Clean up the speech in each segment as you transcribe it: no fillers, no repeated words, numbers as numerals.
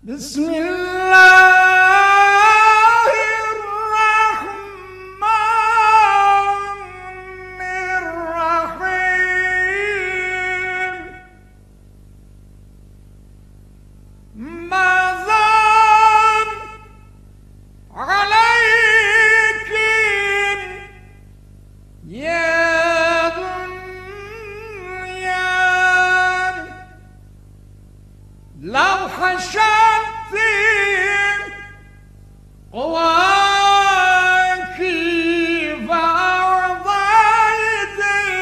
بسم الله الرحمن الرحيم ماذا عليكم يا دنيا لو حشرت قواك فأرضيت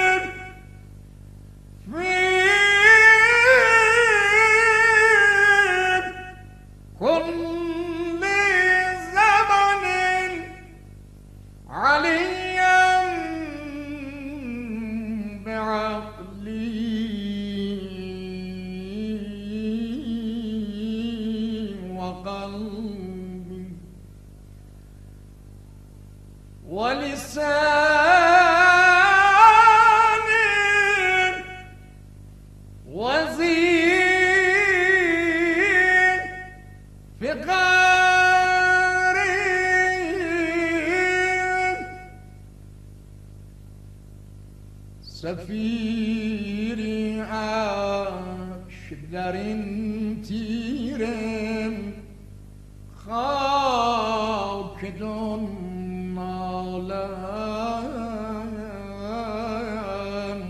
في كل زمن عليا بعقلي وقلبي ولساني وزين فقاري سفيري أشدر تيرم خاک دنالم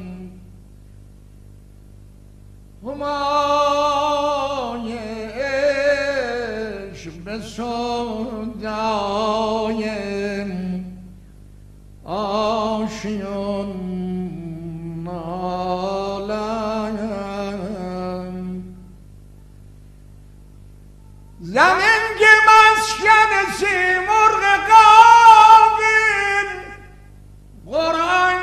همای عشق سودایم آشیان نالم زمین که مسکن سیمرغ قابل قرآن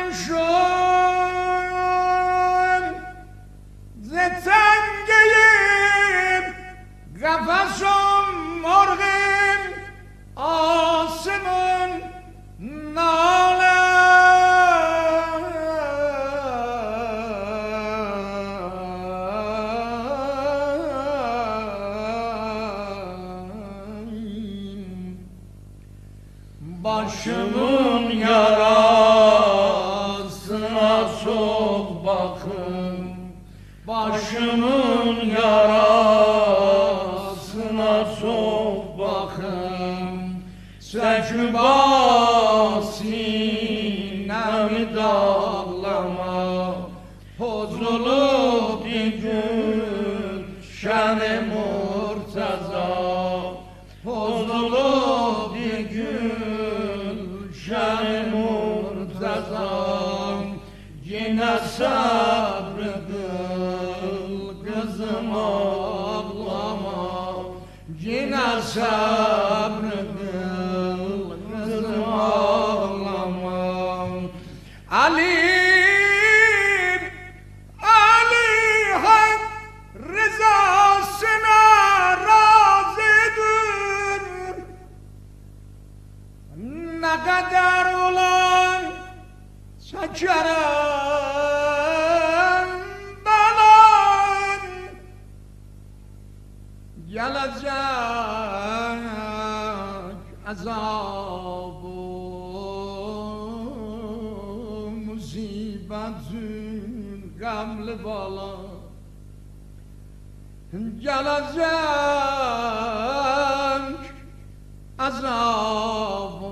شد ز تنگه قفس مرغ آسمان başımın yarasına çok bakın, başımın yarasına çok bakın, sekba sinemi dağlama, huzurlu bir gün şen-i murtaza, huzurlu bir gün şen-i murtazam, yine sabrı kıl kızım ağlama, yine sabrı kıl kızım ağlama. Ali Hak rızasına razıdır. Ne kadar olan saçarım balan gelecek azabı musibetin gamlı balan gelecek azabı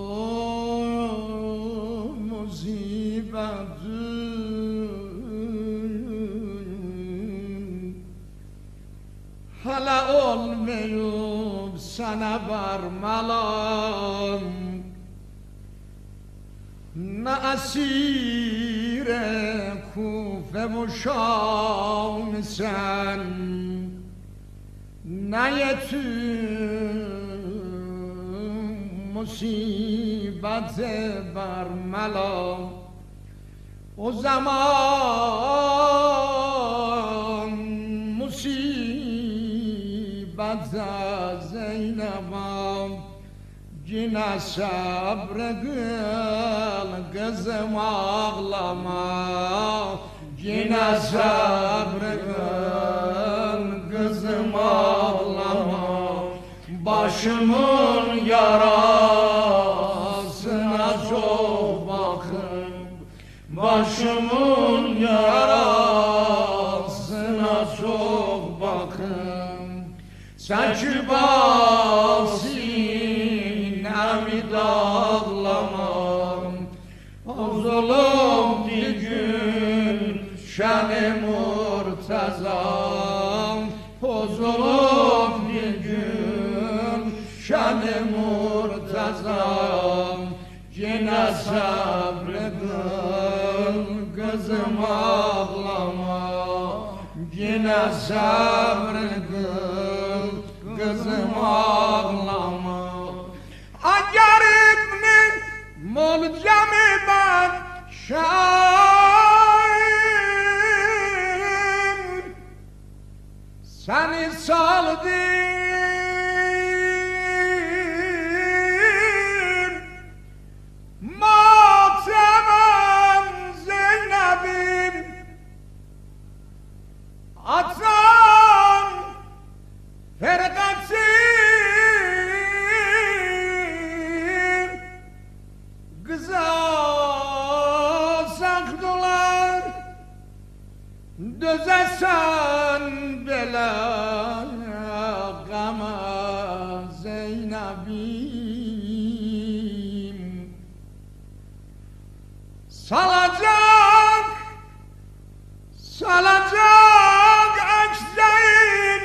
musibetin hala olmayıp sana varmalam ne asire Kufe ve Şam sen ne yetim musibete varmalam o zaman musibete Zeynep'am yine sabrı kıl kızım ağlama yine sabrı kıl kızım ağlama Başımın yarasına çok bakın, başımın yarasına çok bakın. Çekip sinemi dağlamam, o zulüm gün şen-i murtezam, o zulüm gün şen-i murtezam. Yine sabredin kızım ağlama, yine sabredin kızım ağlama. Agar ibn-i mulcemi ben şahin, seni saldım matemem Zeynep'im, atan ferkatin kıza sakdılar, dözesen bela gama Zeynep'im. Salacak, salacak ekseğin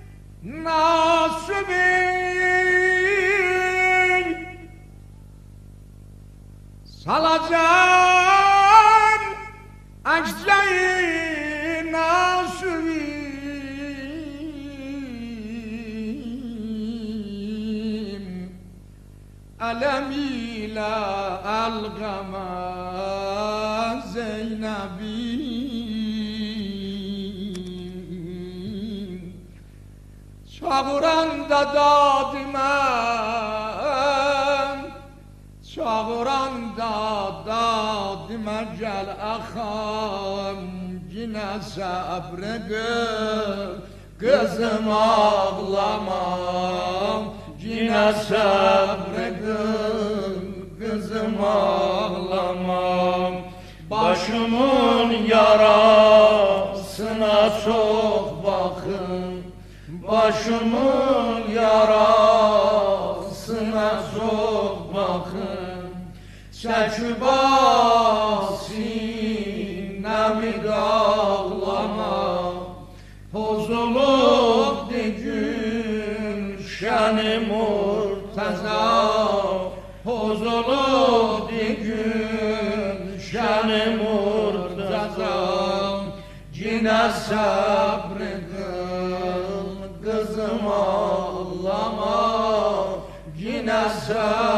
nasibin, salacak ekseğin nasibin. Alem ile algama Zeynep'im, çağıranda dadimem, çağıranda dadime gel axam, yine sabredin kızım ağlamam, yine sabredin kızım ağlamam. Başımın yarasına çok bakın, başımın yarasına çok bakın. Çekip sinemi dağlama, bozulup gün şen-i murtezam, bozulup gün şen-i murtezam. Yine sabredin kızım ağlama, yine sabredin